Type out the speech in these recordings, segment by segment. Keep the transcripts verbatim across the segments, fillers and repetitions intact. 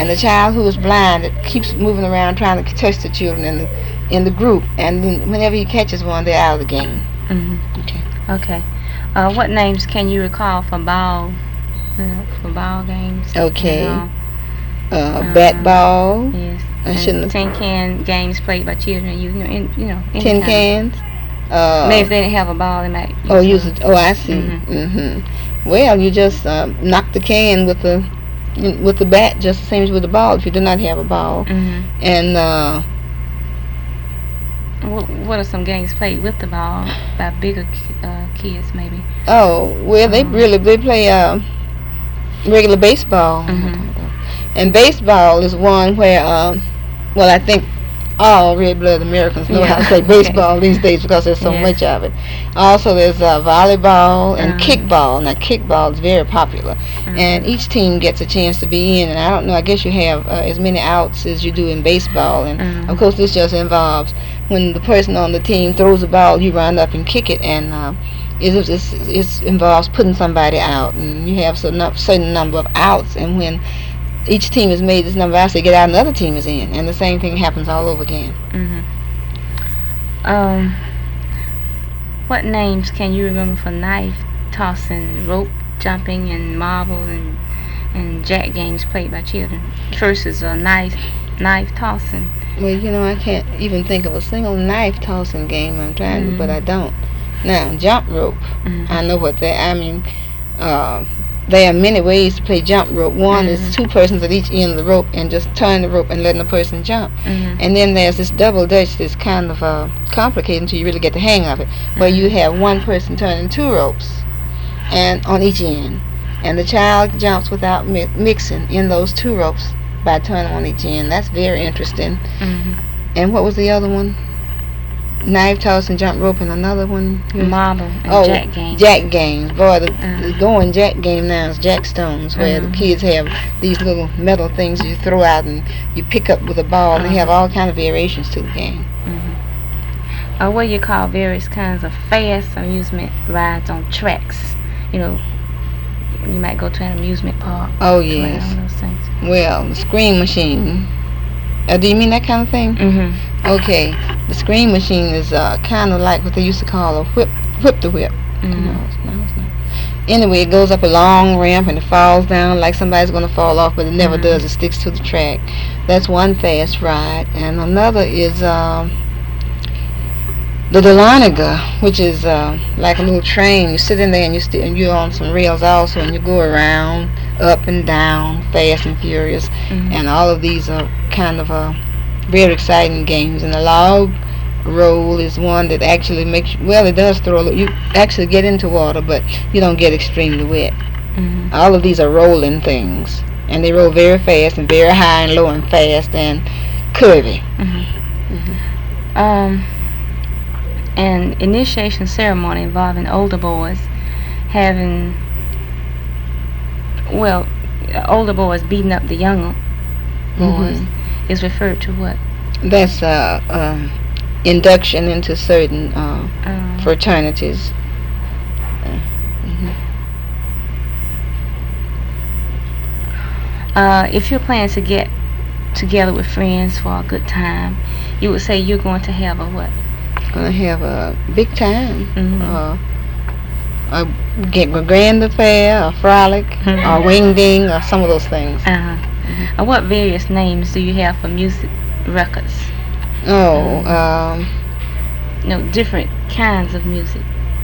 and the child who is blind it keeps moving around trying to touch the children in the in the group, and then whenever he catches one, they're out of the game. Mm-hmm. Okay. Okay. Uh, what names can you recall for ball, you know, for ball games? Okay. You know, uh, um, bat ball. Yes. I And shouldn't have. tin can games played by children. You know, in, you know, any Tin kind. cans. Uh, Maybe if they didn't have a ball, they might. oh, use it. Oh, I see. Mm-hmm. Mm-hmm. Well, you just uh, knock the can with the with the bat, just the same as with the ball. If you do not have a ball, Mm-hmm. and uh, what, what are some games played with the ball by bigger uh, kids, maybe? oh, well, they Um, really they play uh, regular baseball. Mm-hmm. And baseball is one where, uh, well, I think all red-blooded Americans know Yeah. how to play baseball Okay. these days because there's so Yes. much of it. Also, there's uh, volleyball and Um, kickball. Now, kickball is very popular, Mhm. and each team gets a chance to be in. And I don't know, I guess you have uh, as many outs as you do in baseball. And Mhm. of course, this just involves when the person on the team throws the ball, you run up and kick it, and uh, it, it's, it involves putting somebody out. And you have a certain certain number of outs, and when each team has made this number of outs, they get out, and the other team is in, and the same thing happens all over again. Mhm. Um, what names can you remember for knife tossing, rope jumping, and marble and and jack games played by children? First is a knife knife tossing. Well, you know, I can't even think of a single knife tossing game. I'm trying to, Mhm. but I don't. Now, jump rope. Mhm. I know what that. I mean, uh, there are many ways to play jump rope. One Mhm. is two persons at each end of the rope and just turn the rope and letting the person jump. Mhm. And then there's this double dutch that's kind of uh, complicated until you really get the hang of it, where you have one person turning two ropes, and on each end, and the child jumps without mi- mixing in those two ropes by turning on each end. That's very interesting. Mhm. And what was the other one? Knife toss and jump rope, and another one. Marble and Oh, jack games. Jack games. Boy, the, Uh. the going Jack game now is Jack Stones, where Mhm. the kids have these little metal things you throw out and you pick up with a ball. And they have Uh-huh. all kind of variations to the game. Mhm. Uh, what you call various kinds of fast amusement rides on tracks. You know, you might go to an amusement park. Oh play yes. on those things. Well, the screen machine. Uh, do you mean that kind of thing? Mhm. Okay. The screen machine is uh, kind of like what they used to call a whip, whip the whip. Mhm. No, it's not, it's not. Anyway, it goes up a long ramp and it falls down like somebody's going to fall off, but it never Mhm. does. It sticks to the track. That's one fast ride. And another is um, the Dahlonega, which is uh, like a little train. You sit in there and, you st- and you're on some rails also, and you go around, up and down, fast and furious. Mhm. And all of these are kind of uh, very exciting games. And the log roll is one that actually makes you, well, it does throw a little, you actually get into water, but you don't get extremely wet. Mhm. All of these are rolling things, and they roll very fast and very high and low and fast and curvy. Mhm. Um, an initiation ceremony involving older boys having, well, older boys beating up the younger boys Mhm. is referred to what? That's uh, um, induction into certain uh, Um, fraternities. Uh, mhm. uh, if you're planning to get together with friends for a good time, you would say you're going to have a what? Gonna have a big time. Mhm. Uh, a, get a grand affair, a frolic, Mhm. a wing ding, or some of those things. Uh-huh. Uh, what various names do you have for music records? Oh, um, You know, different kinds of music.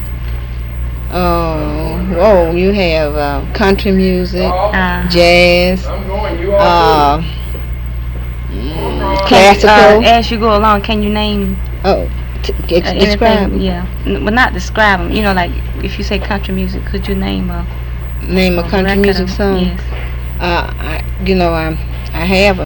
oh, whoa! You have uh, country music, Uh, jazz, I'm going. You uh, all mm, can- classical. Uh, as you go along, can you name oh, t- uh, ex- anything? describe. Yeah, N- well, not describe them. You know, like if you say country music, could you name a, Name a country record music of- song. Yes. Uh, I, you know, I I have